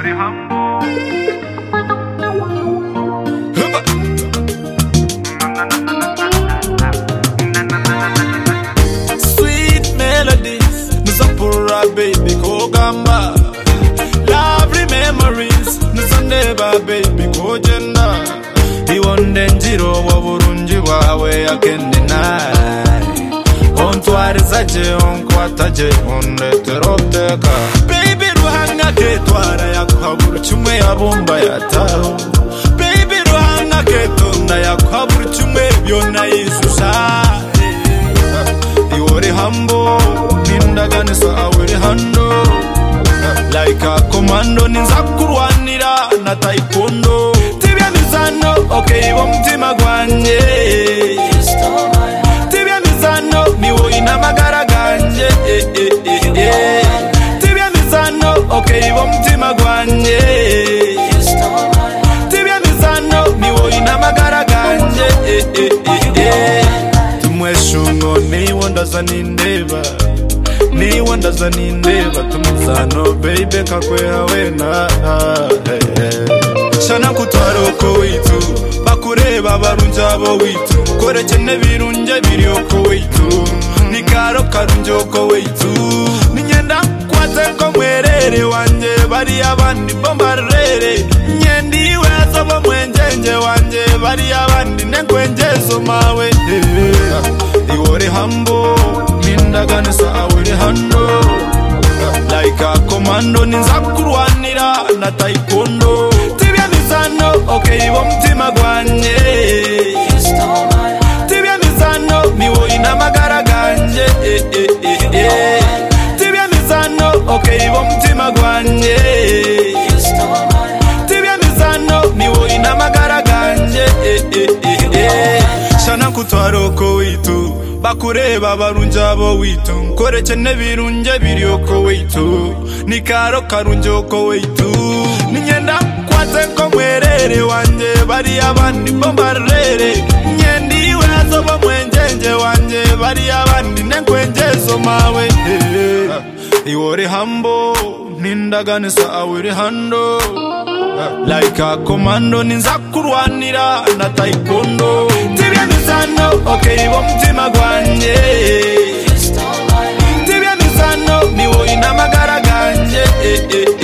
Sweet melodies, Nuzapura baby kogamba. Lovely memories, Nuzandeba baby kogenda. Iwonde njiro waburunji wawe I can't deny. Ontwari zaje onkwataje ondeteroteka. Baby ruhanga ketwara yakuhabura chumwe yabumba yataho. Baby ruhanga ketunda yakuhabura chumwe byona yisusa. Iwori hambo nindaganisa awiri hando. Like a commando ninzakurwanira na taekwondo. Tibia mizano okay wamtima gwanje. Tibia mizano miwo ina magara ganje. Tibia mizano okay wamtima gwanje. Tibia mizano miwo ina magara ganje. Tumweshungo ni wondaza nindeba. Ni wondaza nindeba tumuzano baby kakweha wena. Shana kutwara uko witu bakureba barunjabo witu korekene birunje biri uko witu nikaro karunje uko witu ninyenda kwate ko mwerere wanje bari abandi bombarere nyendiwe azobo mwenjenje wanje bari abandi nenkwenjezo mawe. Iwori hambo nindaganisa awiri hando. Like a commando ninzakurwanira na taekwondo. Tibia mizano okay wamtima gwanje. Tibia mizano miwo ina magara ganje. Tibia mizano okay wamtima gwanje. Tibia mizano miwo ina magara ganje. Shana kutwara uko witu bakureba barunjabo witu korekene birunje biri uko witu nikaro karunje uko witu ninyenda kwate ko mwerere wanje bari abandi bombarere nyendiwe azobo mwenjenje wanje bari abandi nenkwenjezo mawe. Iwori hambo nindaganisa awiri hando. Like a commando ninzakurwanira na taekwondo. Tibia mizano okay wamtima gwanje. Tibia mizano miwo ina magara ganje.